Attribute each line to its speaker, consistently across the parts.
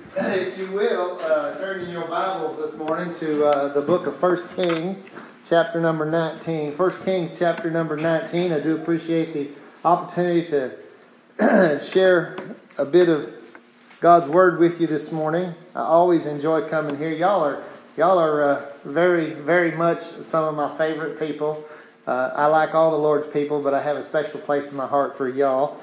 Speaker 1: If you will, turn in your Bibles this morning to the book of 1 Kings, chapter number 19. 1 Kings, chapter number 19. I do appreciate the opportunity to share a bit of God's Word with you this morning. I always enjoy coming here. Y'all are very, very much some of my favorite people. I like all the Lord's people, but I have a special place in my heart for y'all.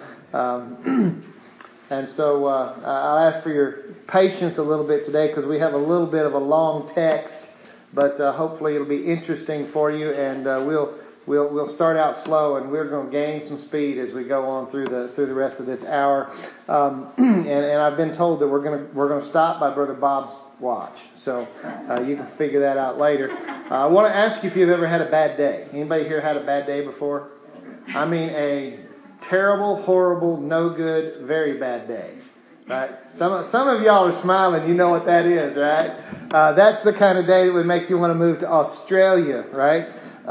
Speaker 1: And so I'll ask for your patience a little bit today because we have a little bit of a long text, but hopefully it'll be interesting for you. And we'll start out slow, and we're going to gain some speed as we go on through the rest of this hour. And I've been told that we're going to stop by Brother Bob's watch, so you can figure that out later. I want to ask you if you've ever had a bad day. Anybody here had a bad day before? I mean a terrible, horrible, no good, very bad day. Right? Some of y'all are smiling. You know what that is, right? That's the kind of day that would make you want to move to Australia, right?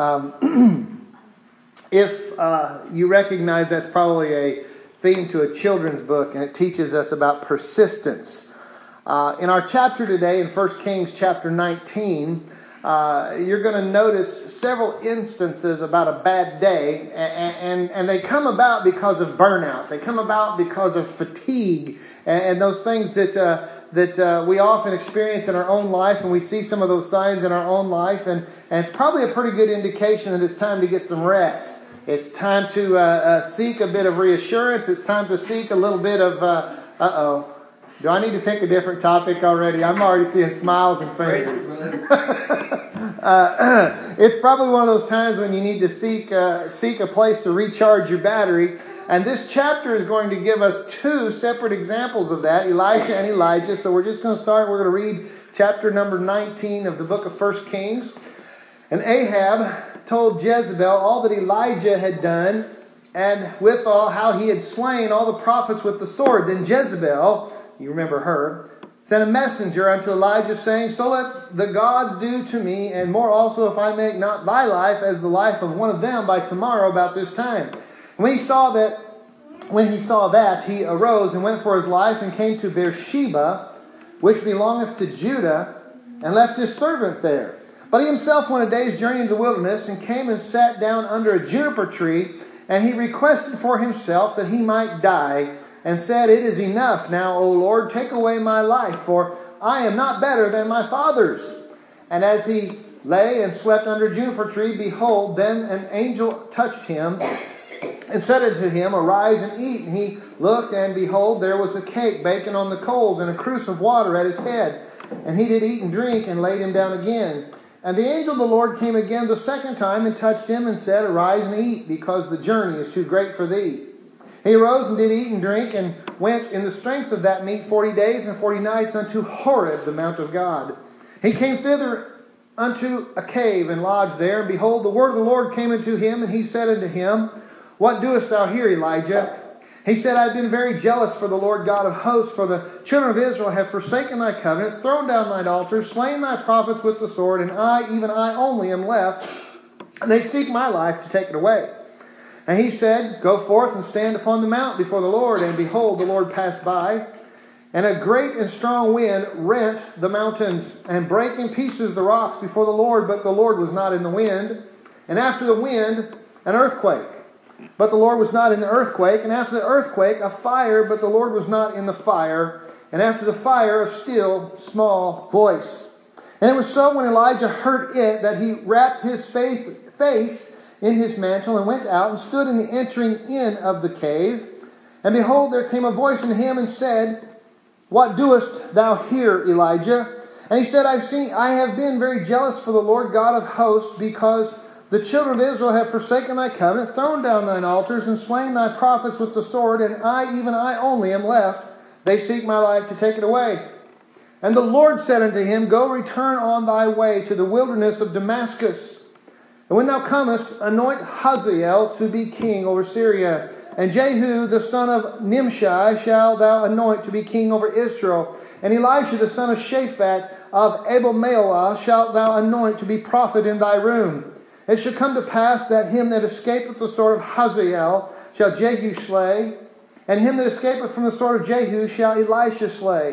Speaker 1: If you recognize that's probably a theme to a children's book, and it teaches us about persistence. In our chapter today, in 1 Kings chapter 19, you're going to notice several instances about a bad day, and they come about because of burnout. They come about because of fatigue, and those things that we often experience in our own life, and we see some of those signs in our own life, and it's probably a pretty good indication that it's time to get some rest. It's time to seek a bit of reassurance. It's time to seek a little bit of, do I need to pick a different topic already? I'm already seeing smiles and fingers. It's probably one of those times when you need to seek a place to recharge your battery. And this chapter is going to give us two separate examples of that, Elisha and Elijah. So we're just going to start. We're going to read chapter number 19 of the book of 1 Kings. And Ahab told Jezebel all that Elijah had done, and withal how he had slain all the prophets with the sword. Then Jezebel, you remember her, sent a messenger unto Elijah, saying, So let the gods do to me, and more also, if I make not thy life as the life of one of them by tomorrow about this time. When he saw that, he arose and went for his life, and came to Beersheba, which belongeth to Judah, and left his servant there. But he himself went a day's journey into the wilderness, and came and sat down under a juniper tree, and he requested for himself that he might die, and said, It is enough now, O Lord, take away my life, for I am not better than my fathers. And as he lay and slept under a juniper tree, behold, then an angel touched him, and said unto him, Arise and eat. And he looked, and behold, there was a cake baking on the coals, and a cruse of water at his head. And he did eat and drink, and laid him down again. And the angel of the Lord came again the second time, and touched him, and said, Arise and eat, because the journey is too great for thee. He arose and did eat and drink, and went in the strength of that meat 40 days and 40 nights unto Horeb, the mount of God. He came thither unto a cave, and lodged there. And behold, the word of the Lord came unto him, and he said unto him, What doest thou here, Elijah? He said, I have been very jealous for the Lord God of hosts, for the children of Israel have forsaken thy covenant, thrown down thine altars, slain thy prophets with the sword, and I, even I only, am left, and they seek my life to take it away. And he said, Go forth and stand upon the mount before the Lord. And behold, the Lord passed by, and a great and strong wind rent the mountains, and brake in pieces the rocks before the Lord, but the Lord was not in the wind. And after the wind, an earthquake, but the Lord was not in the earthquake. And after the earthquake, a fire, but the Lord was not in the fire. And after the fire, a still small voice. And it was so when Elijah heard it, that he wrapped his face in his mantle, and went out and stood in the entering in of the cave. And behold, there came a voice unto him, and said, What doest thou here, Elijah? And he said, I have been very jealous for the Lord God of hosts, because the children of Israel have forsaken thy covenant, thrown down thine altars, and slain thy prophets with the sword, and I, even I only, am left. They seek my life to take it away. And the Lord said unto him, Go, return on thy way to the wilderness of Damascus. And when thou comest, anoint Hazael to be king over Syria. And Jehu the son of Nimshi shalt thou anoint to be king over Israel. And Elisha the son of Shaphat of Abel-Meholah shalt thou anoint to be prophet in thy room. It shall come to pass that him that escapeth the sword of Hazael shall Jehu slay, and him that escapeth from the sword of Jehu shall Elisha slay.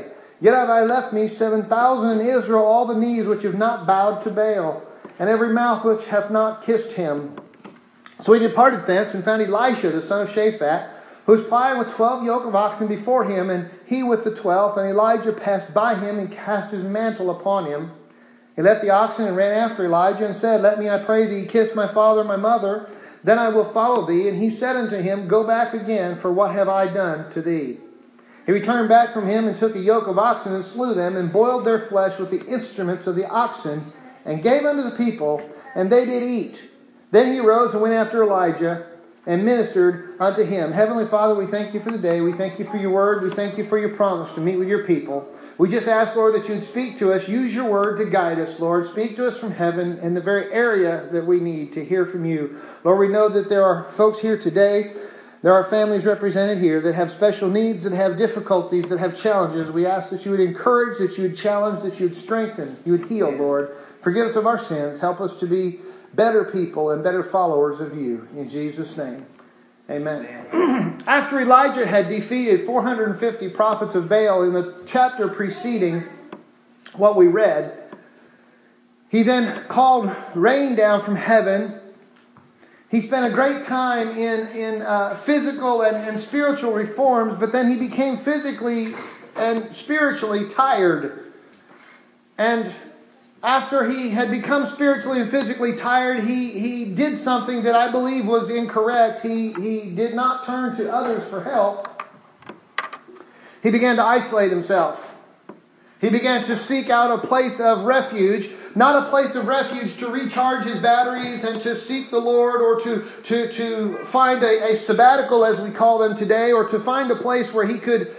Speaker 1: Yet have I left me 7,000 in Israel, all the knees which have not bowed to Baal, and every mouth which hath not kissed him. So he departed thence, and found Elisha, the son of Shaphat, who was plying with 12 yoke of oxen before him, and he with the 12th. And Elijah passed by him, and cast his mantle upon him. He left the oxen, and ran after Elijah, and said, Let me, I pray thee, kiss my father and my mother, then I will follow thee. And he said unto him, Go back again, for what have I done to thee? He returned back from him, and took a yoke of oxen, and slew them, and boiled their flesh with the instruments of the oxen, and gave unto the people, and they did eat. Then he rose and went after Elijah, and ministered unto him. Heavenly Father, we thank you for the day. We thank you for your word. We thank you for your promise to meet with your people. We just ask, Lord, that you'd speak to us. Use your word to guide us, Lord. Speak to us from heaven in the very area that we need to hear from you. Lord, we know that there are folks here today, there are families represented here that have special needs, that have difficulties, that have challenges. We ask that you would encourage, that you would challenge, that you would strengthen, you would heal, Lord. Forgive us of our sins. Help us to be better people and better followers of you. In Jesus' name, amen. After Elijah had defeated 450 prophets of Baal in the chapter preceding what we read, he then called rain down from heaven. He spent a great time in physical and spiritual reforms, but then he became physically and spiritually tired. And after he had become spiritually and physically tired, he did something that I believe was incorrect. He did not turn to others for help. He began to isolate himself. He began to seek out a place of refuge, not a place of refuge to recharge his batteries and to seek the Lord, or to find a sabbatical, as we call them today, or to find a place where he could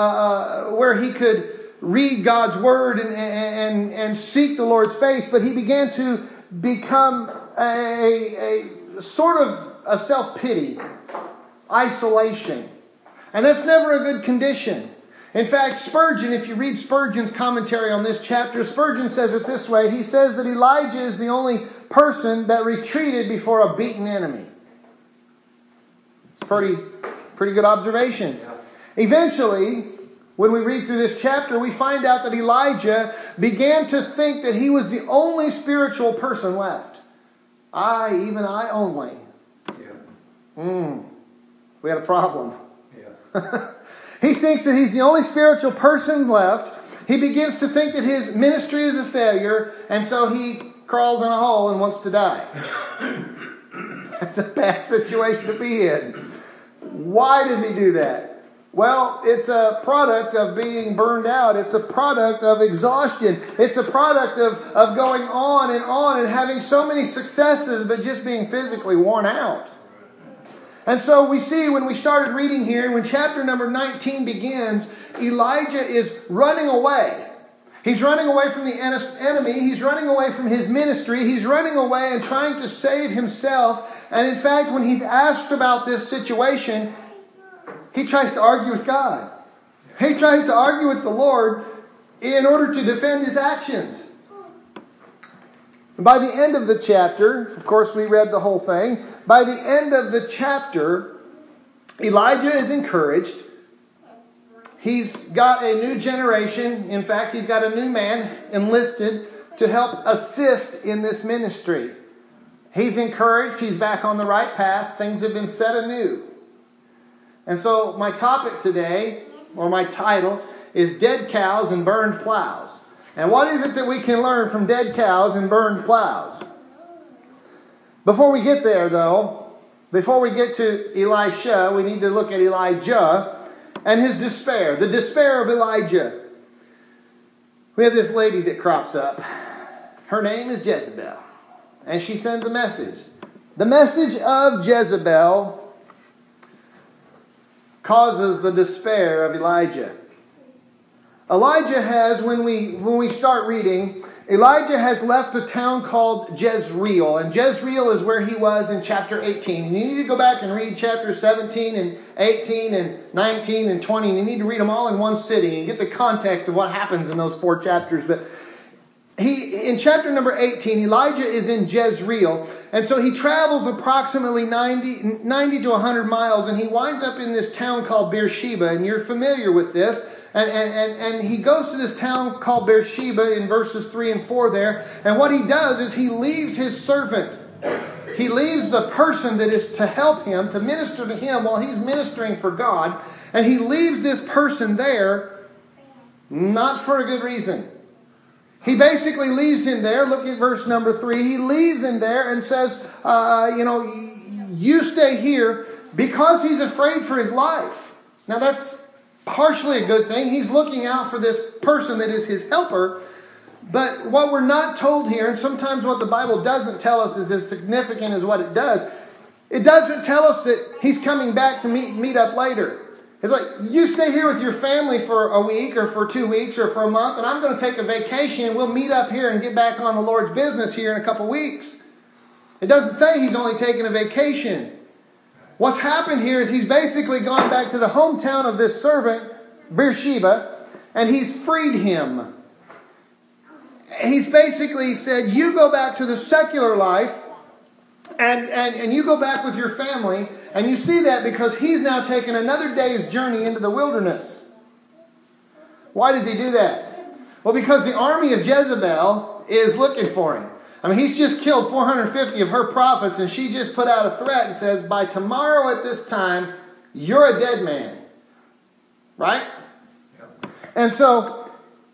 Speaker 1: read God's word and seek the Lord's face. But he began to become a sort of a self-pity, isolation. And that's never a good condition. In fact, Spurgeon, if you read Spurgeon's commentary on this chapter, Spurgeon says it this way. He says that Elijah is the only person that retreated before a beaten enemy. It's pretty good observation. Eventually, when we read through this chapter, we find out that Elijah began to think that he was the only spiritual person left. Even I only. Yeah. We had a problem. Yeah. He thinks that he's the only spiritual person left. He begins to think that his ministry is a failure, and so he crawls in a hole and wants to die. That's a bad situation to be in. Why does he do that? Well, it's a product of being burned out. It's a product of exhaustion. It's a product of going on and having so many successes, but just being physically worn out. And so we see when we started reading here, when chapter number 19 begins, Elijah is running away. He's running away from the enemy. He's running away from his ministry. He's running away and trying to save himself. And in fact, when he's asked about this situation, he tries to argue with God. He tries to argue with the Lord in order to defend his actions. By the end of the chapter, of course we read the whole thing, by the end of the chapter, Elijah is encouraged. He's got a new generation. In fact, he's got a new man enlisted to help assist in this ministry. He's encouraged. He's back on the right path. Things have been set anew. And so my topic today, or my title, is Dead Cows and Burned Plows. And what is it that we can learn from dead cows and burned plows? Before we get there, though, before we get to Elisha, we need to look at Elijah and his despair. The despair of Elijah. We have this lady that crops up. Her name is Jezebel. And she sends a message. The message of Jezebel causes the despair of Elijah. Elijah has, when we start reading, Elijah has left a town called Jezreel. And Jezreel is where he was in chapter 18. And you need to go back and read chapters 17 and 18 and 19 and 20. And you need to read them all in one sitting and get the context of what happens in those 4 chapters. But in chapter number 18, Elijah is in Jezreel. And so he travels approximately 90 to 100 miles. And he winds up in this town called Beersheba. And you're familiar with this. And he goes to this town called Beersheba in verses 3 and 4 there. And what he does is he leaves his servant. He leaves the person that is to help him, to minister to him while he's ministering for God. And he leaves this person there, not for a good reason. He basically leaves him there. Look at verse number 3. He leaves him there and says, you stay here, because he's afraid for his life. Now that's partially a good thing. He's looking out for this person that is his helper. But what we're not told here, and sometimes what the Bible doesn't tell us is as significant as what it does. It doesn't tell us that he's coming back to meet up later. It's like, you stay here with your family for a week or for 2 weeks or for a month, and I'm going to take a vacation and we'll meet up here and get back on the Lord's business here in a couple weeks. It doesn't say he's only taking a vacation. What's happened here is he's basically gone back to the hometown of this servant, Beersheba, and he's freed him. He's basically said, you go back to the secular life and you go back with your family. And you see that because he's now taken another day's journey into the wilderness. Why does he do that? Well, because the army of Jezebel is looking for him. I mean, he's just killed 450 of her prophets, and she just put out a threat and says, by tomorrow at this time, you're a dead man. Right? Yep. And so,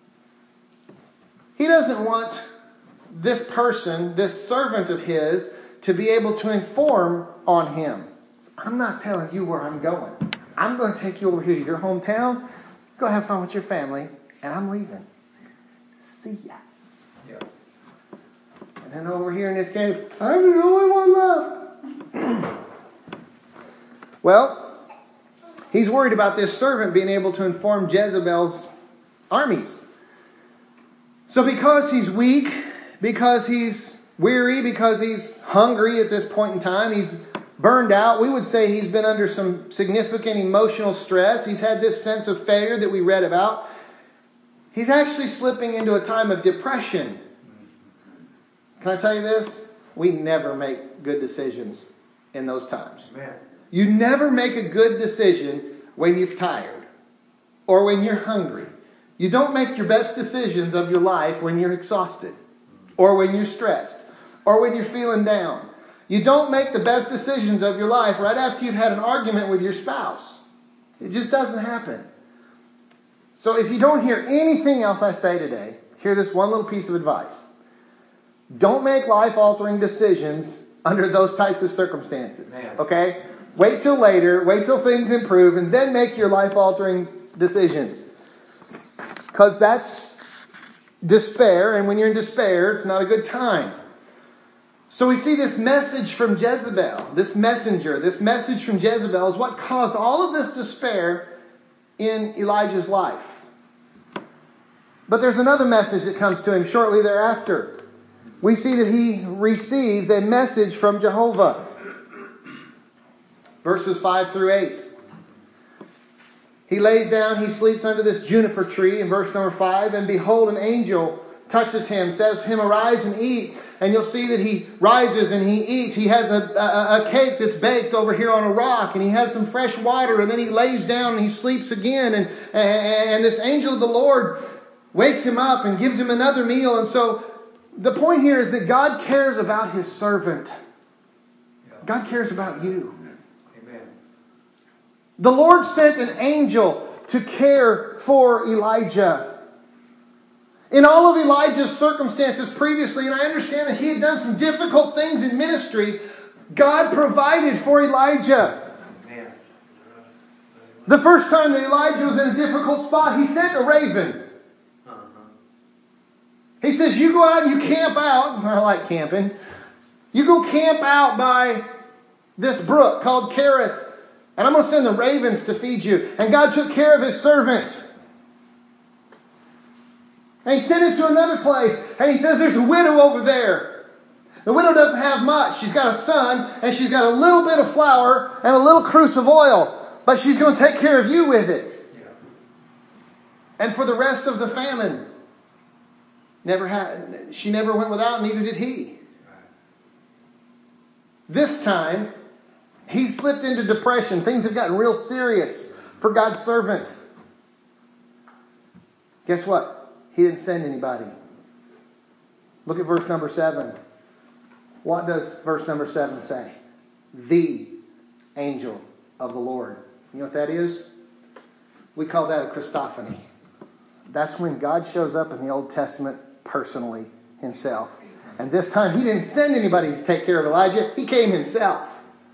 Speaker 1: he doesn't want this person, this servant of his, to be able to inform on him. I'm not telling you where I'm going. I'm going to take you over here to your hometown. Go have fun with your family. And I'm leaving. See ya. Yeah. And then over here in this cave, I'm the only one left. Well, he's worried about this servant being able to inform Jezebel's armies. So because he's weak, because he's weary, because he's hungry at this point in time, he's burned out. We would say he's been under some significant emotional stress. He's had this sense of failure that we read about. He's actually slipping into a time of depression. Can I tell you this? We never make good decisions in those times. Amen. You never make a good decision when you're tired or when you're hungry. You don't make your best decisions of your life when you're exhausted or when you're stressed or when you're feeling down. You don't make the best decisions of your life right after you've had an argument with your spouse. It just doesn't happen. So if you don't hear anything else I say today, hear this one little piece of advice. Don't make life-altering decisions under those types of circumstances. Okay? Wait till later, wait till things improve, and then make your life-altering decisions. Because that's despair, and when you're in despair, it's not a good time. So we see this message from Jezebel, this messenger, this message from Jezebel is what caused all of this despair in Elijah's life. But there's another message that comes to him shortly thereafter. We see that he receives a message from Jehovah. Verses 5 through 8. He lays down, he sleeps under this juniper tree in verse number 5, and behold, an angel touches him, says to him, arise and eat. And you'll see that he rises and he eats. He has a cake that's baked over here on a rock, and he has some fresh water, and then he lays down and he sleeps again. And this angel of the Lord wakes him up and gives him another meal. And so the point here is that God cares about his servant. God cares about you. Amen. The Lord sent an angel to care for Elijah. In all of Elijah's circumstances previously, and I understand that he had done some difficult things in ministry, God provided for Elijah. Amen. The first time that Elijah was in a difficult spot, he sent a raven. He says, you go out and you camp out. I like camping. You go camp out by this brook called Kerith, and I'm going to send the ravens to feed you. And God took care of his servant. And he sent it to another place. And he says, there's a widow over there. The widow doesn't have much. She's got a son, and she's got a little bit of flour and a little cruse of oil. But she's going to take care of you with it. Yeah. And for the rest of the famine, she never went without, neither did he. This time, he slipped into depression. Things have gotten real serious for God's servant. Guess what? He didn't send anybody. Look at verse number 7. What does verse number 7 say? The angel of the Lord. You know what that is? We call that a Christophany. That's when God shows up in the Old Testament personally himself. And this time he didn't send anybody to take care of Elijah. He came himself.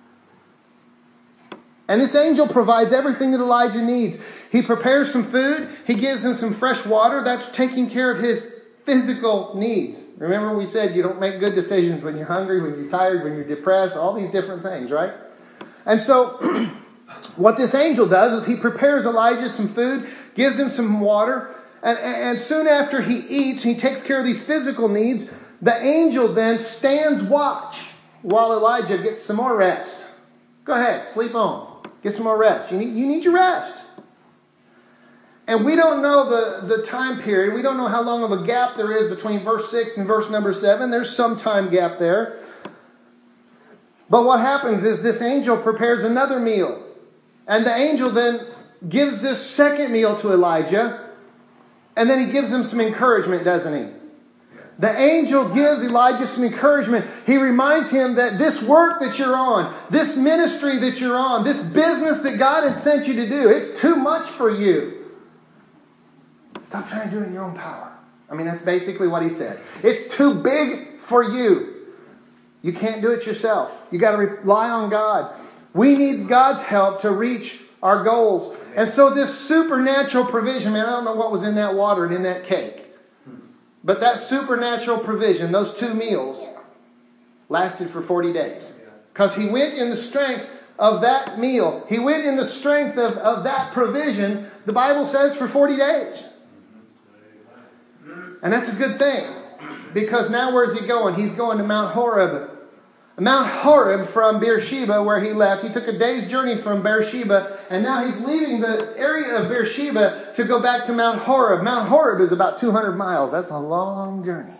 Speaker 1: And this angel provides everything that Elijah needs. He prepares some food. He gives him some fresh water. That's taking care of his physical needs. Remember we said you don't make good decisions when you're hungry, when you're tired, when you're depressed, all these different things, right? And so what this angel does is he prepares Elijah some food, gives him some water, and soon after he eats, he takes care of these physical needs. The angel then stands watch while Elijah gets some more rest. Go ahead, sleep on. Get some more rest. You need your rest. And we don't know the time period. We don't know how long of a gap there is between verse 6 and verse number 7. There's some time gap there. But what happens is this angel prepares another meal. And the angel then gives this second meal to Elijah. And then he gives him some encouragement, doesn't he? The angel gives Elijah some encouragement. He reminds him that this work that you're on, this ministry that you're on, this business that God has sent you to do, it's too much for you. Stop trying to do it in your own power. I mean, that's basically what he said. It's too big for you. You can't do it yourself. You got to rely on God. We need God's help to reach our goals. And so this supernatural provision, man, I don't know what was in that water and in that cake. But that supernatural provision, those 2 meals, lasted for 40 days. Because he went in the strength of that meal. He went in the strength of that provision, the Bible says, for 40 days. And that's a good thing. Because now where's he going? He's going to Mount Horeb. Mount Horeb from Beersheba, where he left. He took a day's journey from Beersheba, and now he's leaving the area of Beersheba to go back to Mount Horeb. Mount Horeb is about 200 miles. That's a long journey.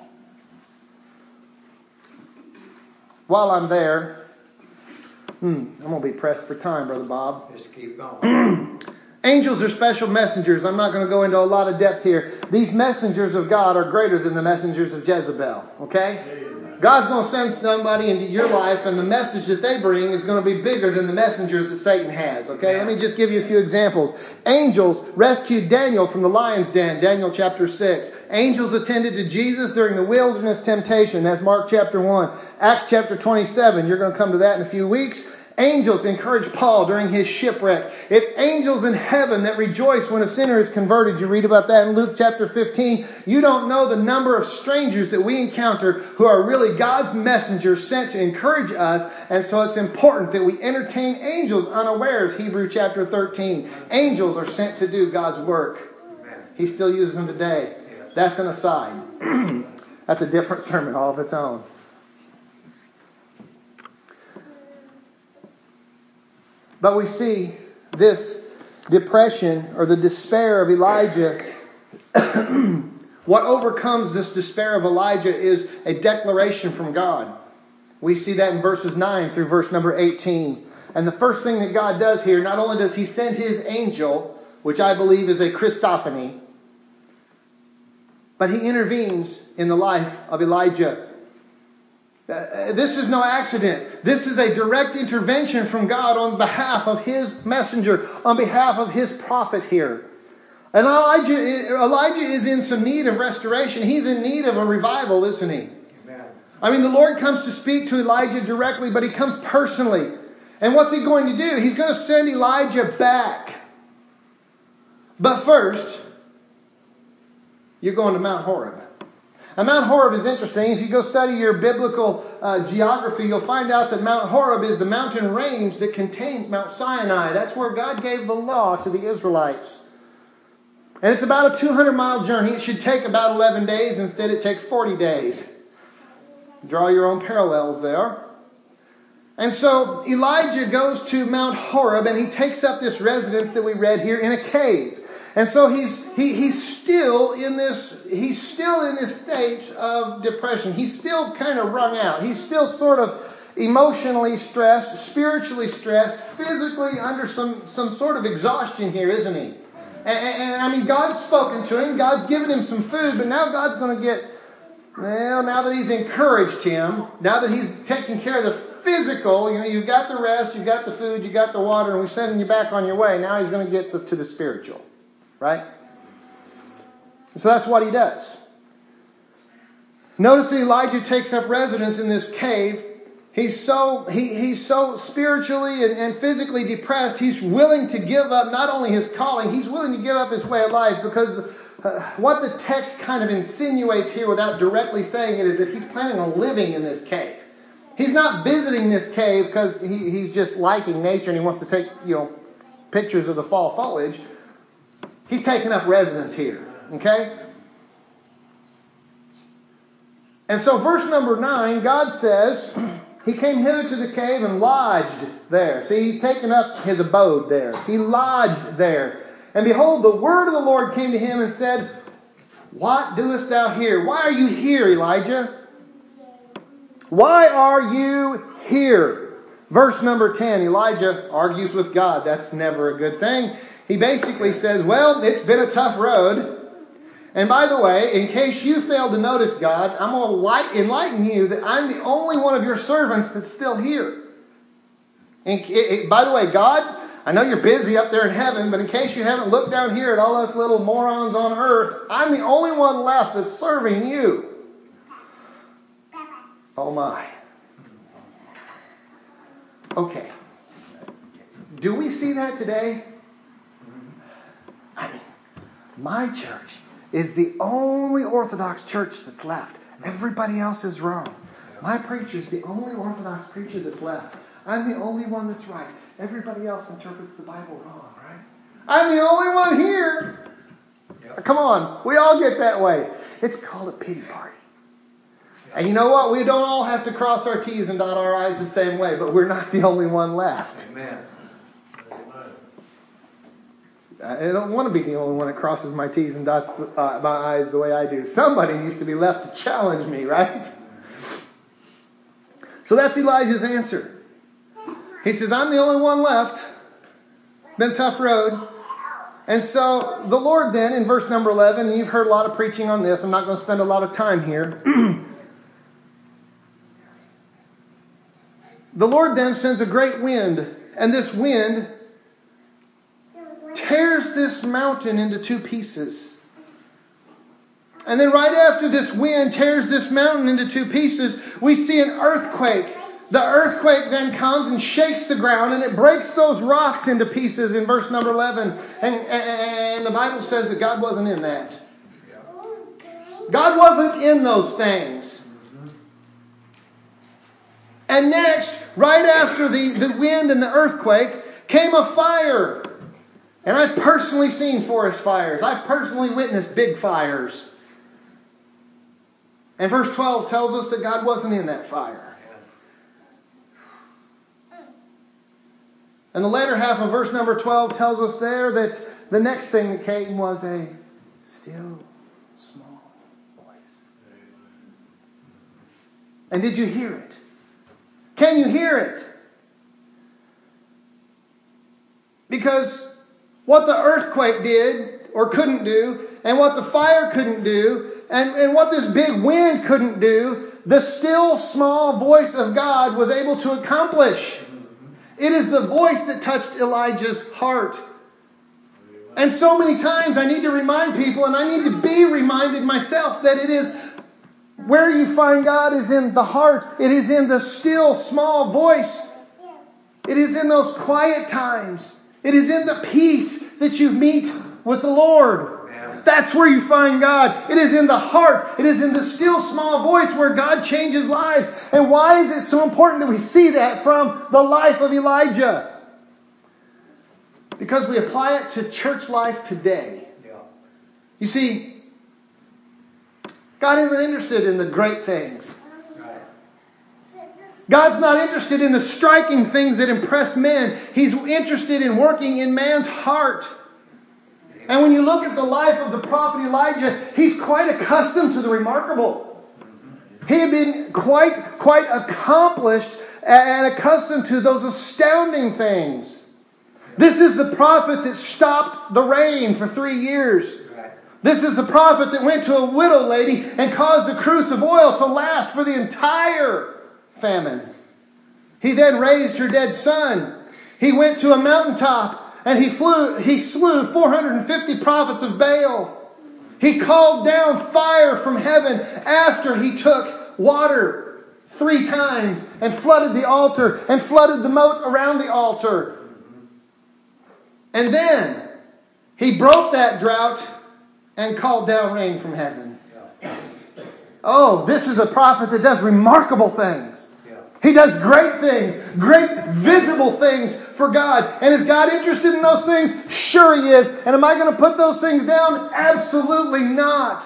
Speaker 1: While I'm there, I'm going to be pressed for time, Brother Bob.
Speaker 2: Just keep going.
Speaker 1: Angels are special messengers. I'm not going to go into a lot of depth here. These messengers of God are greater than the messengers of Jezebel. Okay? God's going to send somebody into your life, and the message that they bring is going to be bigger than the messengers that Satan has. Okay? Let me just give you a few examples. Angels rescued Daniel from the lion's den. Daniel chapter 6. Angels attended to Jesus during the wilderness temptation. That's Mark chapter 1. Acts chapter 27. You're going to come to that in a few weeks. Angels encouraged Paul during his shipwreck. It's angels in heaven that rejoice when a sinner is converted. You read about that in Luke chapter 15. You don't know the number of strangers that we encounter who are really God's messengers sent to encourage us. And so it's important that we entertain angels unawares. Hebrews chapter 13. Angels are sent to do God's work. He still uses them today. That's an aside. That's a different sermon all of its own. But we see this depression or the despair of Elijah. What overcomes this despair of Elijah is a declaration from God. We see that in verses 9 through verse number 18. And the first thing that God does here, not only does he send his angel, which I believe is a Christophany, but he intervenes in the life of Elijah. This is no accident. This is a direct intervention from God on behalf of his messenger, on behalf of his prophet here. And Elijah is in some need of restoration. He's in need of a revival, isn't he? Amen. I mean, the Lord comes to speak to Elijah directly, but he comes personally. And what's he going to do? He's going to send Elijah back. But first, you're going to Mount Horeb. Now, Mount Horeb is interesting. If you go study your biblical geography, you'll find out that Mount Horeb is the mountain range that contains Mount Sinai. That's where God gave the law to the Israelites. And it's about a 200-mile journey. It should take about 11 days. Instead, it takes 40 days. Draw your own parallels there. And so Elijah goes to Mount Horeb, and he takes up this residence that we read here in a cave. And so he's still in this stage of depression. He's still kind of wrung out. He's still sort of emotionally stressed, spiritually stressed, physically under some sort of exhaustion here, isn't he? And I mean, God's spoken to him. God's given him some food. But now God's going to get, well, now that he's encouraged him, now that he's taking care of the physical, you've got the rest, you've got the food, you've got the water, and we're sending you back on your way. Now he's going to get to the spiritual. Right? So that's what he does. Notice that Elijah takes up residence in this cave. He's so spiritually and physically depressed, he's willing to give up not only his calling, he's willing to give up his way of life, because what the text kind of insinuates here without directly saying it is that he's planning on living in this cave. He's not visiting this cave because he's just liking nature and he wants to take, pictures of the fall foliage. He's taking up residence here. Okay? And so verse number 9, God says, he came hither to the cave and lodged there. See, he's taken up his abode there. He lodged there. And behold, the word of the Lord came to him and said, what doest thou here? Why are you here, Elijah? Why are you here? Verse number 10, Elijah argues with God. That's never a good thing. He basically says, well, it's been a tough road. And by the way, in case you failed to notice, God, I'm going to enlighten you that I'm the only one of your servants that's still here. And by the way, God, I know you're busy up there in heaven, but in case you haven't looked down here at all us little morons on earth, I'm the only one left that's serving you. Oh my. Okay. Do we see that today? I mean, my church is the only Orthodox church that's left. Everybody else is wrong. My preacher's the only Orthodox preacher that's left. I'm the only one that's right. Everybody else interprets the Bible wrong, right? I'm the only one here. Yep. Come on, we all get that way. It's called a pity party. Yep. And you know what? We don't all have to cross our T's and dot our I's the same way, but we're not the only one left.
Speaker 2: Amen.
Speaker 1: I don't want to be the only one that crosses my T's and dots my I's the way I do. Somebody needs to be left to challenge me, right? So that's Elijah's answer. He says, I'm the only one left. Been a tough road. And so the Lord then, in verse number 11, and you've heard a lot of preaching on this. I'm not going to spend a lot of time here. The Lord then sends a great wind, and this wind tears this mountain into two pieces. And then right after this wind tears this mountain into two pieces, we see an earthquake. The earthquake then comes and shakes the ground, and it breaks those rocks into pieces in verse number 11. And the Bible says that God wasn't in that. God wasn't in those things. And next, right after the wind and the earthquake, came a fire. And I've personally seen forest fires. I've personally witnessed big fires. And verse 12 tells us that God wasn't in that fire. And the later half of verse number 12 tells us there that the next thing that came was a still small voice. And did you hear it? Can you hear it? Because what the earthquake did or couldn't do, and what the fire couldn't do, and what this big wind couldn't do, the still small voice of God was able to accomplish. It is the voice that touched Elijah's heart. And so many times I need to remind people, and I need to be reminded myself, that it is where you find God is in the heart. It is in the still small voice. It is in those quiet times. It is in the peace that you meet with the Lord. That's where you find God. It is in the heart. It is in the still small voice where God changes lives. And why is it so important that we see that from the life of Elijah? Because we apply it to church life today. You see, God isn't interested in the great things. God's not interested in the striking things that impress men. He's interested in working in man's heart. And when you look at the life of the prophet Elijah, he's quite accustomed to the remarkable. He had been quite accomplished and accustomed to those astounding things. This is the prophet that stopped the rain for 3 years. This is the prophet that went to a widow lady and caused a cruse of oil to last for the entire famine. He then raised her dead son. He went to a mountaintop and he slew 450 prophets of Baal. He called down fire from heaven after he took water 3 times and flooded the altar and flooded the moat around the altar. And then he broke that drought and called down rain from heaven. Oh, this is a prophet that does remarkable things. He does great things, great visible things for God. And is God interested in those things? Sure He is. And am I going to put those things down? Absolutely not.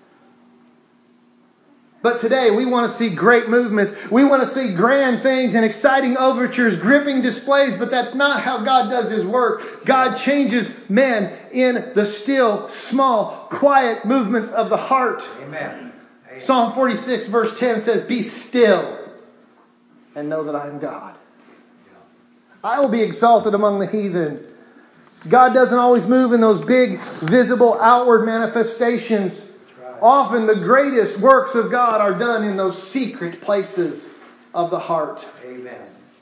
Speaker 1: But today we want to see great movements. We want to see grand things and exciting overtures, gripping displays. But that's not how God does His work. God changes men in the still, small, quiet movements of the heart.
Speaker 2: Amen.
Speaker 1: Psalm 46 verse 10 says, "Be still and know that I am God. I will be exalted among the heathen." God doesn't always move in those big, visible, outward manifestations. Often the greatest works of God are done in those secret places of the heart.
Speaker 2: Amen.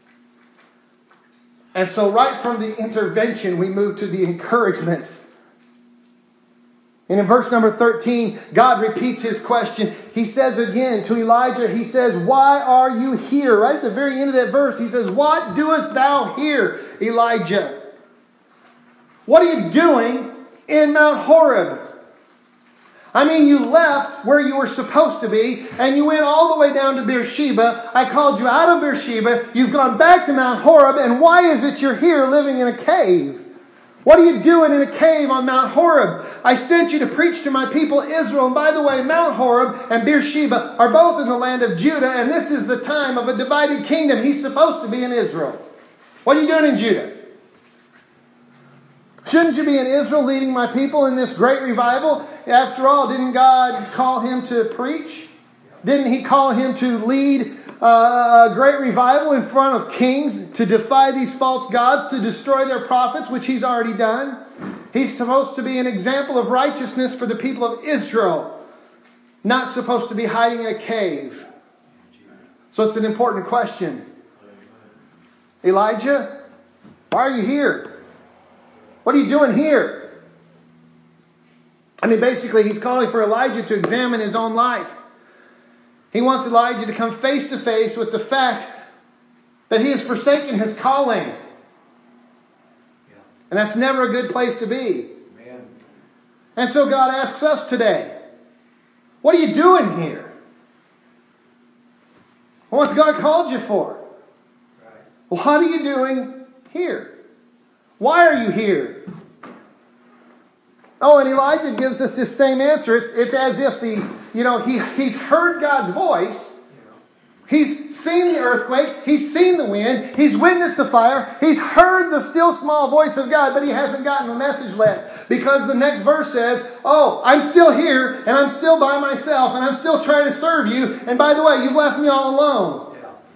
Speaker 1: And so right from the intervention, we move to the encouragement. And in verse number 13, God repeats His question. He says again to Elijah, He says, "Why are you here?" Right at the very end of that verse, He says, "What doest thou here, Elijah?" What are you doing in Mount Horeb? I mean, you left where you were supposed to be, and you went all the way down to Beersheba. I called you out of Beersheba. You've gone back to Mount Horeb, and why is it you're here living in a cave? What are you doing in a cave on Mount Horeb? I sent you to preach to my people Israel. And by the way, Mount Horeb and Beersheba are both in the land of Judah, and this is the time of a divided kingdom. He's supposed to be in Israel. What are you doing in Judah? Shouldn't you be in Israel leading my people in this great revival? After all, didn't God call him to preach? Didn't He call him to lead a great revival in front of kings, to defy these false gods, to destroy their prophets, which He's already done? He's supposed to be an example of righteousness for the people of Israel, not supposed to be hiding in a cave. So it's an important question. Elijah, why are you here? What are you doing here? I mean, basically, He's calling for Elijah to examine his own life. He wants Elijah to come face to face with the fact that he has forsaken his calling. And that's never a good place to be.
Speaker 2: Amen.
Speaker 1: And so God asks us today, what are you doing here? What's God called you for? What are you doing here? Why are you here? Oh, and Elijah gives us this same answer. It's as if he's heard God's voice. He's seen the earthquake. He's seen the wind. He's witnessed the fire. He's heard the still small voice of God, but he hasn't gotten the message yet. Because the next verse says, "Oh, I'm still here, and I'm still by myself, and I'm still trying to serve you. And by the way, you've left me all alone."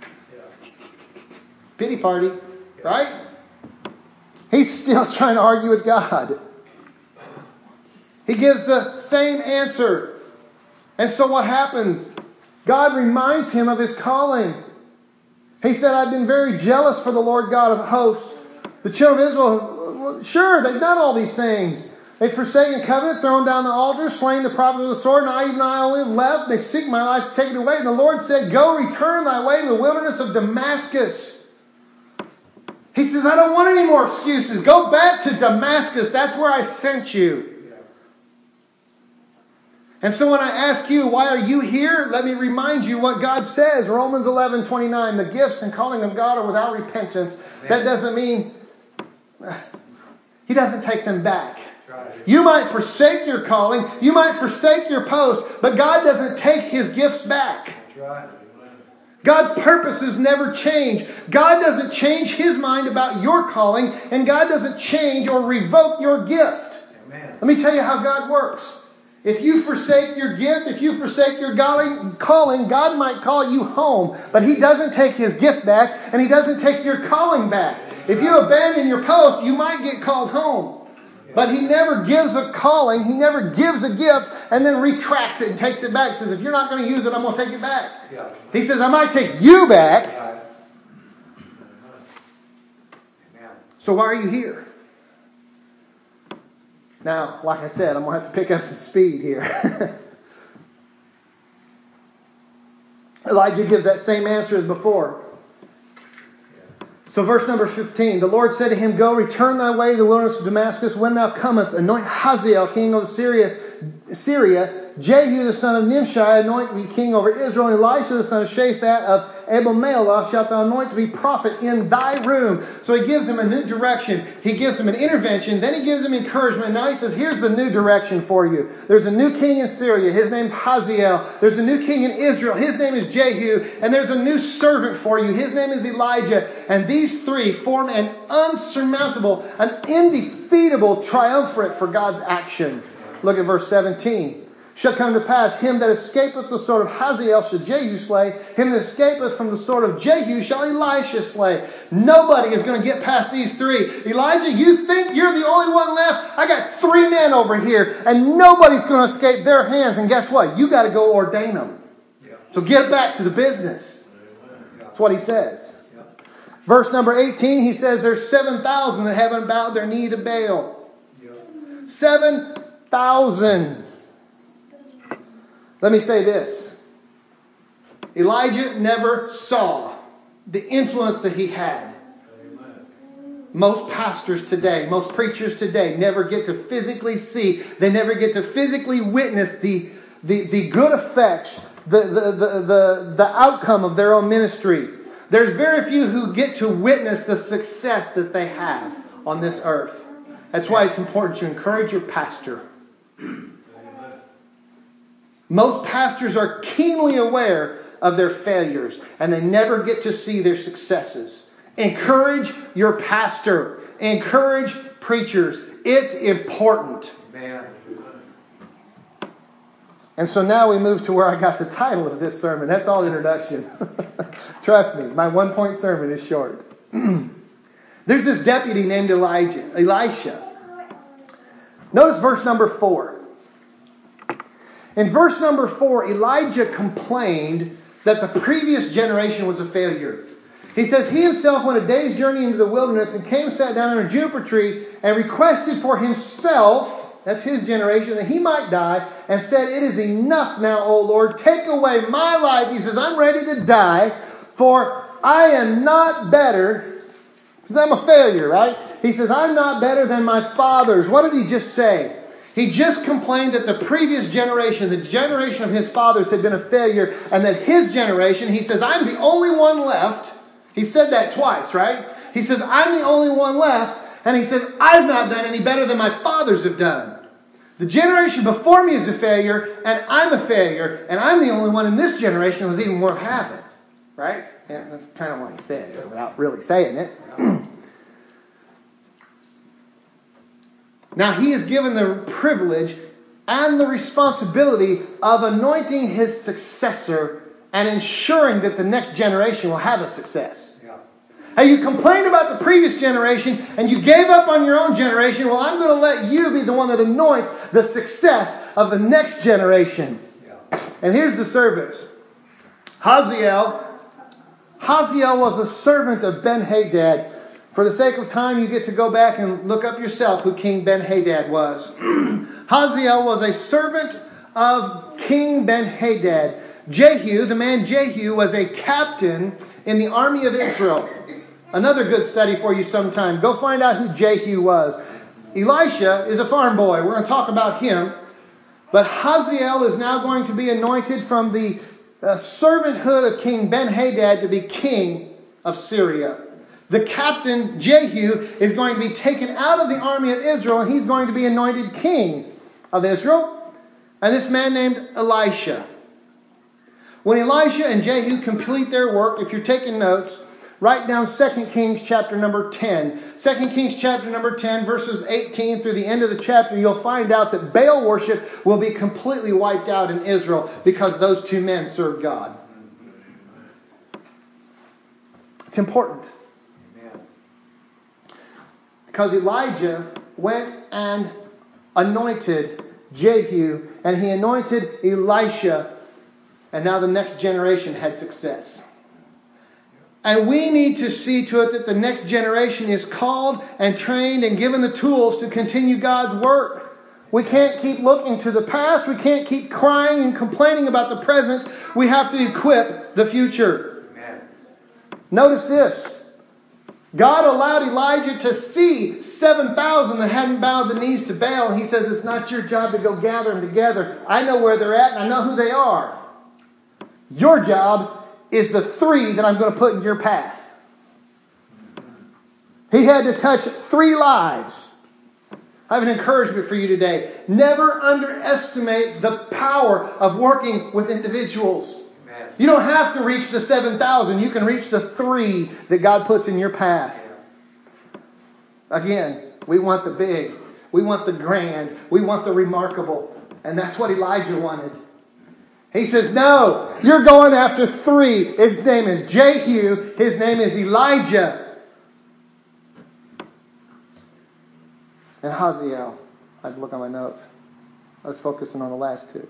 Speaker 1: Pity party, right? He's still trying to argue with God. He gives the same answer. And so what happens? God reminds him of his calling. He said, "I've been very jealous for the Lord God of hosts." The children of Israel, sure, they've done all these things. They've forsaken covenant, thrown down the altar, slain the prophet with the sword, and I only have left. They seek my life to take it away. And the Lord said, "Go, return thy way to the wilderness of Damascus." He says, "I don't want any more excuses. Go back to Damascus. That's where I sent you." And so when I ask you, why are you here? Let me remind you what God says. Romans 11:29, the gifts and calling of God are without repentance. That doesn't mean He doesn't take them back. You might forsake your calling. You might forsake your post. But God doesn't take His gifts back. God's purposes never change. God doesn't change His mind about your calling. And God doesn't change or revoke your gift.
Speaker 2: Amen.
Speaker 1: Let me tell you how God works. If you forsake your gift, if you forsake your calling, God might call you home. But He doesn't take His gift back, and He doesn't take your calling back. If you abandon your post, you might get called home. But he never gives a calling, he never gives a gift, and then retracts it and takes it back. He says, if you're not going to use it, I'm going to take it back. Yeah. He says, I might take you back. Right. So why are you here? Now, like I said, I'm going to have to pick up some speed here. Elijah gives that same answer as before. So verse number 15, the Lord said to him, Go, return thy way to the wilderness of Damascus. When thou comest, anoint Hazael, king of Syria, Jehu the son of Nimshi, anoint to be king over Israel, and Elisha the son of Shaphat of Abel-Meholah shalt thou anoint to be prophet in thy room. So he gives him a new direction. He gives him an intervention. Then he gives him encouragement. Now he says, here's the new direction for you. There's a new king in Syria. His name's Hazael. There's a new king in Israel. His name is Jehu. And there's a new servant for you. His name is Elijah. And these three form an unsurmountable, an indefeatable triumvirate for God's action. Look at verse 17. Shall come to pass, him that escapeth the sword of Hazael shall Jehu slay. Him that escapeth from the sword of Jehu shall Elisha slay. Nobody is going to get past these three. Elijah, you think you're the only one left? I got 3 men over here, and nobody's going to escape their hands. And guess what? You got to go ordain them. Yeah. So get back to the business. That's what he says. Yeah. Verse number 18, he says there's 7,000 that haven't bowed their knee to Baal. Yeah. 7,000. Let me say this. Elijah never saw the influence that he had. Amen. Most pastors today, most preachers today never get to physically see, they never get to physically witness the good effects, the outcome of their own ministry. There's very few who get to witness the success that they have on this earth. That's why it's important to encourage your pastor. Most pastors are keenly aware of their failures, and they never get to see their successes. Encourage your pastor. Encourage preachers. It's important. Man. And so now we move to where I got the title of this sermon. That's all introduction. Trust me, my 1-point sermon is short. There's this deputy named Elisha. Notice verse number 4. In verse number 4, Elijah complained that the previous generation was a failure. He says, he himself went a day's journey into the wilderness and came and sat down under a juniper tree and requested for himself, that's his generation, that he might die, and said, it is enough now, O Lord, take away my life. He says, I'm ready to die, for I am not better, because I'm a failure, right? He says, I'm not better than my fathers. What did he just say? He just complained that the previous generation, the generation of his fathers, had been a failure, and that his generation, he says, I'm the only one left. He said that twice, right? He says, I'm the only one left, and he says, I've not done any better than my fathers have done. The generation before me is a failure, and I'm a failure, and I'm the only one in this generation that was even worth having, right? And that's kind of what he said, without really saying it. Now, he is given the privilege and the responsibility of anointing his successor and ensuring that the next generation will have a success. Yeah. Hey, you complained about the previous generation and you gave up on your own generation. Well, I'm going to let you be the one that anoints the success of the next generation. Yeah. And here's the servants. Hazael was a servant of Ben-Hadad. For the sake of time, you get to go back and look up yourself who King Ben-Hadad was. Hazael was a servant of King Ben-Hadad. Jehu, the man Jehu, was a captain in the army of Israel. Another good study for you sometime. Go find out who Jehu was. Elisha is a farm boy. We're going to talk about him. But Hazael is now going to be anointed from the servanthood of King Ben-Hadad to be king of Syria. The captain, Jehu, is going to be taken out of the army of Israel, and he's going to be anointed king of Israel. And this man named Elisha. When Elisha and Jehu complete their work, if you're taking notes, write down 2 Kings chapter number 10. 2 Kings chapter number 10, verses 18 through the end of the chapter, you'll find out that Baal worship will be completely wiped out in Israel because those two men served God. It's important. Because Elijah went and anointed Jehu, and he anointed Elisha, and now the next generation had success. And we need to see to it that the next generation is called and trained and given the tools to continue God's work. We can't keep looking to the past. We can't keep crying and complaining about the present. We have to equip the future. Amen. Notice this. God allowed Elijah to see 7,000 that hadn't bowed the knees to Baal. And he says, it's not your job to go gather them together. I know where they're at and I know who they are. Your job is the 3 that I'm going to put in your path. He had to touch 3 lives. I have an encouragement for you today. Never underestimate the power of working with individuals. Amen. You don't have to reach the 7,000. You can reach the 3 that God puts in your path. Again, we want the big. We want the grand. We want the remarkable. And that's what Elijah wanted. He says, no, you're going after 3. His name is Jehu. His name is Elijah. And Hazael. I had to look on my notes. I was focusing on the last 2.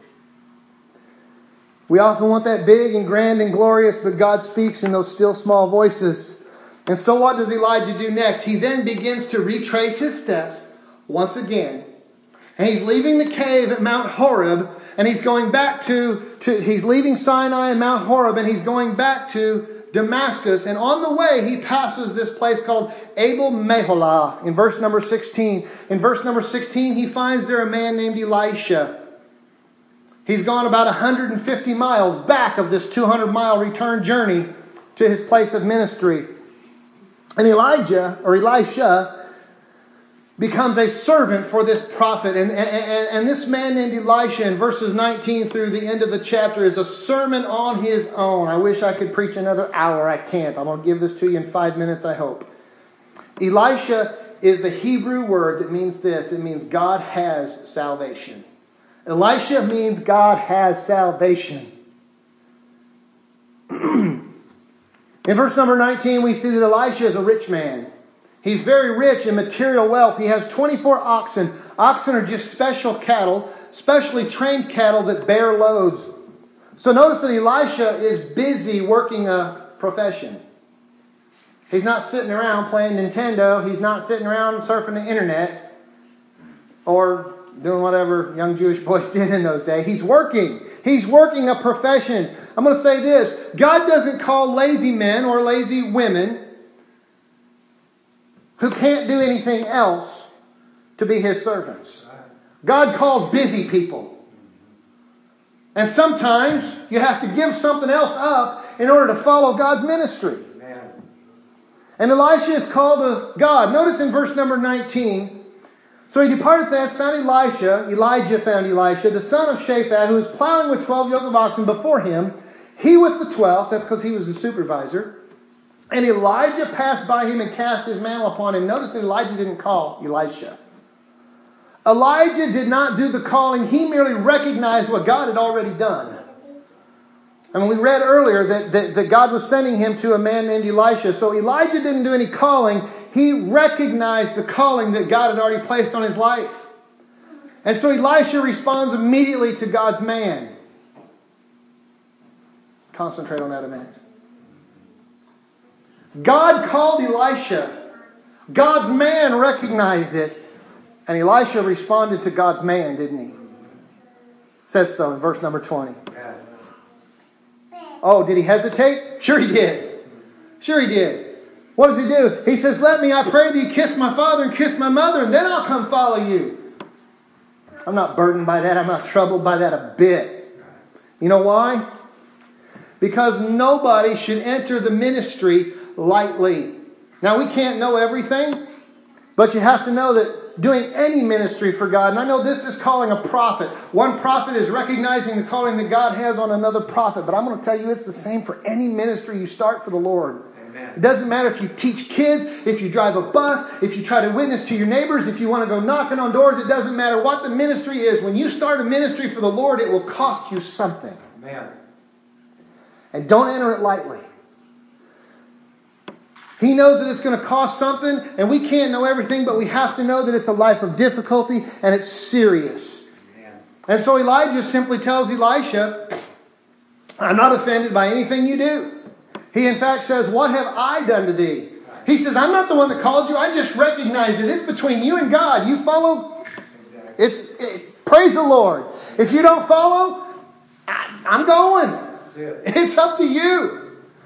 Speaker 1: We often want that big and grand and glorious, but God speaks in those still small voices. And so what does Elijah do next? He then begins to retrace his steps once again. And he's leaving the cave at Mount Horeb. And he's going back he's leaving Sinai and Mount Horeb, and he's going back to Damascus. And on the way, he passes this place called Abel Meholah in verse number 16. In verse number 16, he finds there a man named Elisha. He's gone about 150 miles back of this 200-mile return journey to his place of ministry. And Elisha becomes a servant for this prophet. And this man named Elisha in verses 19 through the end of the chapter is a sermon on his own. I wish I could preach another hour. I can't. I'm going to give this to you in 5 minutes, I hope. Elisha is the Hebrew word that means this. It means God has salvation. Elisha means God has salvation. In verse number 19, we see that Elisha is a rich man. He's very rich in material wealth. He has 24 oxen. Oxen are just special cattle, specially trained cattle that bear loads. So notice that Elisha is busy working a profession. He's not sitting around playing Nintendo. He's not sitting around surfing the internet or doing whatever young Jewish boys did in those days. He's working. He's working a profession. I'm going to say this. God doesn't call lazy men or lazy women who can't do anything else to be His servants. God calls busy people. And sometimes you have to give something else up in order to follow God's ministry. Amen. And Elisha is called of God. Notice in verse number 19. So he departed thence, found Elijah found Elisha, the son of Shaphat, who was plowing with 12 yoke of oxen before him. He with the 12, that's because he was the supervisor. And Elijah passed by him and cast his mantle upon him. Notice that Elijah didn't call Elisha. Elijah did not do the calling. He merely recognized what God had already done. And we read earlier that God was sending him to a man named Elisha. So Elijah didn't do any calling. He recognized the calling that God had already placed on his life. And so Elisha responds immediately to God's man. Concentrate on that a minute. God called Elisha. God's man recognized it. And Elisha responded to God's man, didn't he? It says so in verse number 20. Oh, did he hesitate? Sure he did. Sure he did. What does he do? He says, let me, I pray thee, kiss my father and kiss my mother, and then I'll come follow you. I'm not burdened by that. I'm not troubled by that a bit. You know why? Because nobody should enter the ministry lightly. Now, we can't know everything, but you have to know that doing any ministry for God, and I know this is calling a prophet. One prophet is recognizing the calling that God has on another prophet, but I'm going to tell you it's the same for any ministry you start for the Lord. Amen. It doesn't matter if you teach kids, if you drive a bus, if you try to witness to your neighbors, if you want to go knocking on doors. It doesn't matter what the ministry is. When you start a ministry for the Lord, it will cost you something. Amen. And don't enter it lightly. He knows that it's going to cost something, and we can't know everything, but we have to know that it's a life of difficulty, and it's serious. And so Elijah simply tells Elisha, I'm not offended by anything you do. He in fact says, what have I done to thee? He says, I'm not the one that called you. I just recognize it. It's between you and God. You follow. Praise the Lord. If you don't follow, I'm going. It's up to you.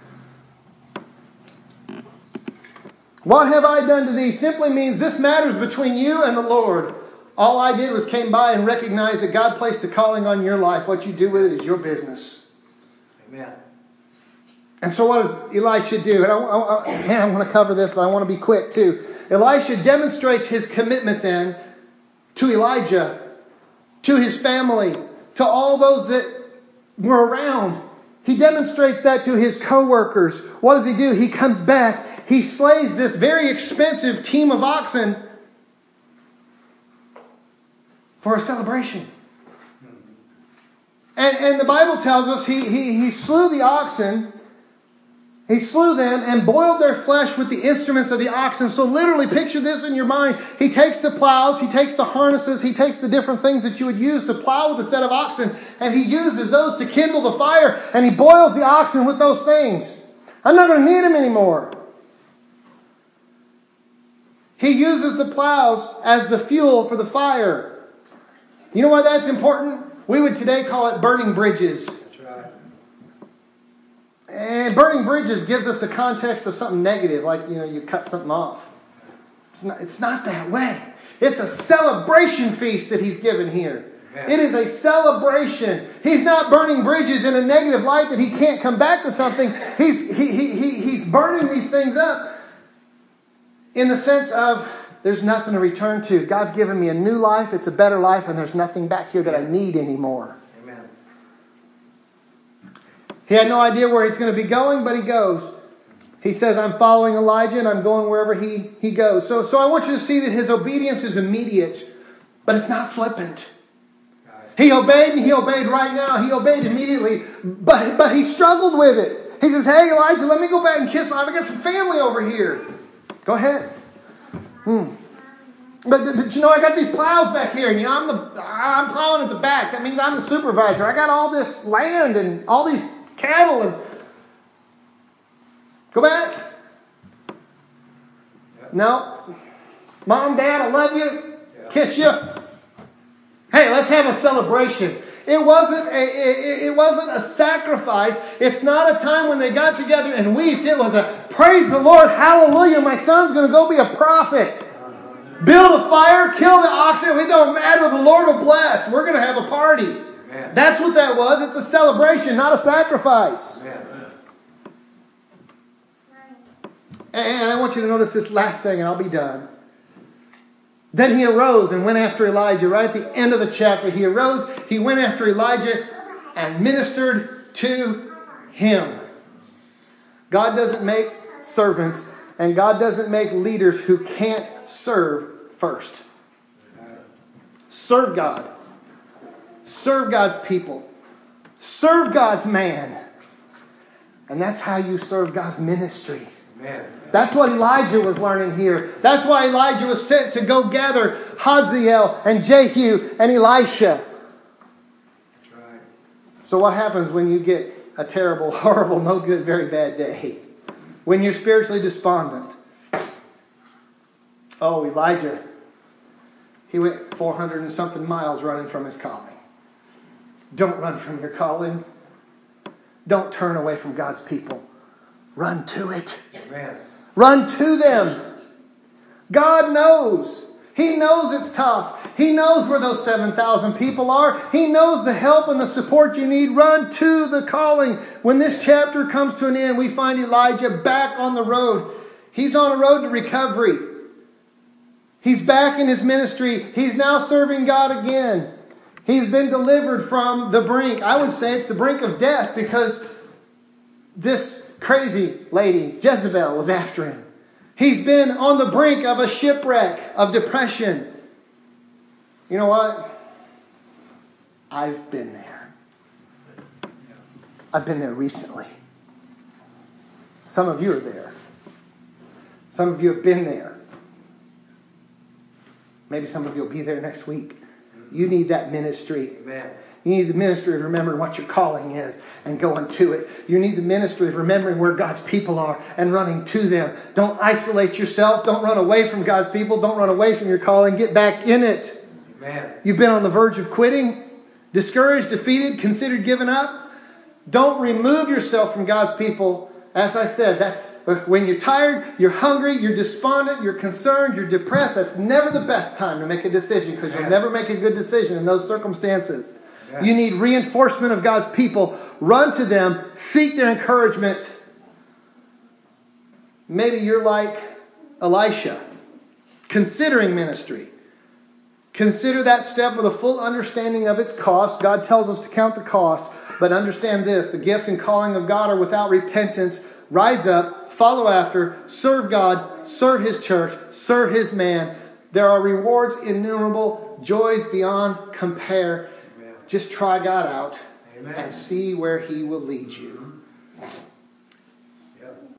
Speaker 1: What have I done to thee simply means this matters between you and the Lord. All I did was came by and recognized that God placed a calling on your life. What you do with it is your business.
Speaker 2: Amen.
Speaker 1: And so what does Elisha do? And I want to cover this, but I want to be quick too. Elisha demonstrates his commitment then to Elijah, to his family, to all those that were around. He demonstrates that to his co-workers. What does he do? He comes back. He slays this very expensive team of oxen for a celebration. And the Bible tells us he slew the oxen. He slew them and boiled their flesh with the instruments of the oxen. So literally picture this in your mind. He takes the plows, he takes the harnesses, he takes the different things that you would use to plow with a set of oxen, and he uses those to kindle the fire, and he boils the oxen with those things. I'm not going to need them anymore. He uses the plows as the fuel for the fire. You know why that's important? We would today call it burning bridges. And burning bridges gives us a context of something negative, like, you cut something off. It's not that way. It's a celebration feast that he's given here. Amen. It is a celebration. He's not burning bridges in a negative light that he can't come back to something. He's burning these things up in the sense of there's nothing to return to. God's given me a new life. It's a better life, and there's nothing back here that I need anymore. He had no idea where he's going to be going, but he goes. He says, I'm following Elijah and I'm going wherever he goes. So I want you to see that his obedience is immediate, but it's not flippant. He obeyed, and he obeyed right now. He obeyed immediately, but he struggled with it. He says, hey, Elijah, let me go back and kiss my... I've got some family over here. Go ahead. But I got these plows back here, and I'm plowing at the back. That means I'm the supervisor. I got all this land and all these cattle, and go back. No. Mom, Dad, I love you. Kiss you. Hey, let's have a celebration. It wasn't a sacrifice. It's not a time when they got together and wept. It was a praise the Lord, hallelujah. My son's going to go be a prophet. Build a fire, kill the oxen. It don't matter. The Lord will bless. We're going to have a party. Amen. That's what that was. It's a celebration, not a sacrifice. Amen. And I want you to notice this last thing, and I'll be done. Then he arose and went after Elijah. Right at the end of the chapter, he arose. He went after Elijah and ministered to him. God doesn't make servants, and God doesn't make leaders who can't serve first. Serve God. Serve God's people. Serve God's man. And that's how you serve God's ministry. Amen. That's what Elijah was learning here. That's why Elijah was sent to go gather Hazael and Jehu and Elisha. That's right. So what happens when you get a terrible, horrible, no good, very bad day? When you're spiritually despondent. Oh, Elijah. He went 400 and something miles running from his calling. Don't run from your calling. Don't turn away from God's people. Run to it. Amen. Run to them. God knows. He knows it's tough. He knows where those 7,000 people are. He knows the help and the support you need. Run to the calling. When this chapter comes to an end, we find Elijah back on the road. He's on a road to recovery. He's back in his ministry. He's now serving God again. He's been delivered from the brink. I would say it's the brink of death because this crazy lady, Jezebel, was after him. He's been on the brink of a shipwreck, of depression. You know what? I've been there. I've been there recently. Some of you are there. Some of you have been there. Maybe some of you will be there next week. You need that ministry.
Speaker 2: Amen.
Speaker 1: You need the ministry of remembering what your calling is and going to it. You need the ministry of remembering where God's people are and running to them. Don't isolate yourself. Don't run away from God's people. Don't run away from your calling. Get back in it.
Speaker 2: Amen.
Speaker 1: You've been on the verge of quitting, discouraged, defeated, considered giving up. Don't remove yourself from God's people. As I said, that's when you're tired, you're hungry, you're despondent, you're concerned, you're depressed. That's never the best time to make a decision, because you'll never make a good decision in those circumstances. Yeah. You need reinforcement of God's people. Run to them. Seek their encouragement. Maybe you're like Elisha, considering ministry. Consider that step with a full understanding of its cost. God tells us to count the cost. But understand this, the gift and calling of God are without repentance. Rise up, follow after, serve God, serve His church, serve His man. There are rewards innumerable, joys beyond compare. Just try God out and see where He will lead you.